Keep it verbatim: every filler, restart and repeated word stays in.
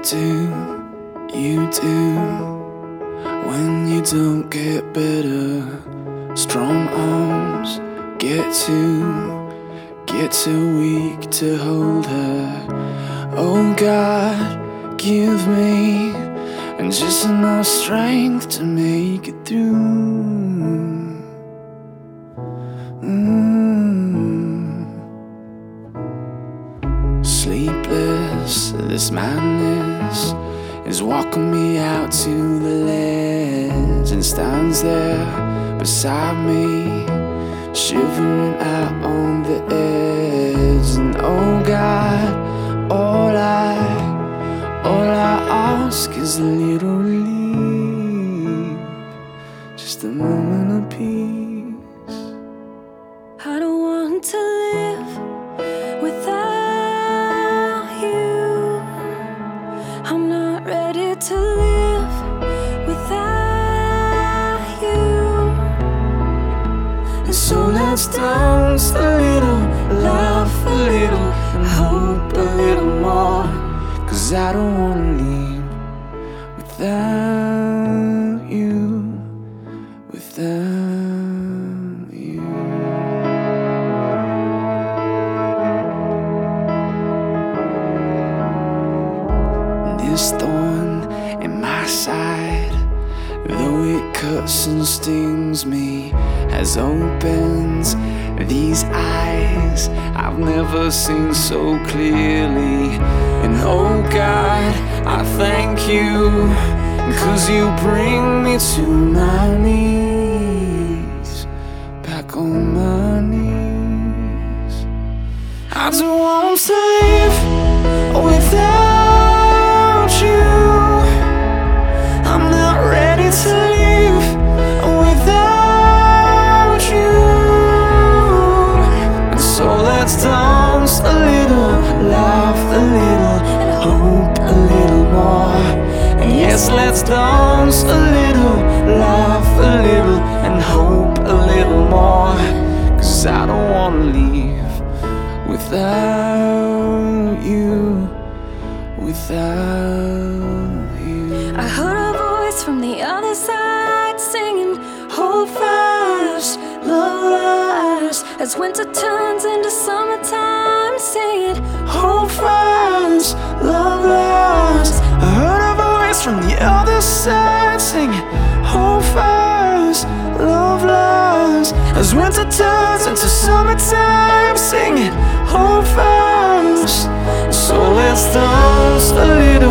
do, you do. When you don't get better, strong arms get too, get too weak to hold her. Oh God, give me and just enough strength to make it through. mm. Sleepless, this madness is walking me out to the ledge, and stands there beside me, shivering out on the edge. And oh God, all I, all I ask is a little relief, just a moment of peace. I don't want to live without you. I'm not ready to live without you. And so let's dance a little, laugh a little, and hope a little more. 'Cause I don't wanna leave without you, without you. This thorn in my side, though it cuts and stings me, has opened these eyes I've never seen so clearly. And oh God, I thank you, 'cause you bring me to my knees, back on my knees. I don't want to live without you. I'm not ready to live without you. And so let's dance a little, laugh a little, and hope a little more. And yes, let's dance a little, laugh a little, and hope a little more. 'Cause I don't wanna leave without you, without you. I heard a voice from the other side singing, hold fast, love lasts, as winter turns into summertime. Singing, Hold fast, love lasts. I heard a voice from the other side singing, hold fast, love lasts, as winter turns into summertime. Singing, hold fast. So let's dance a little,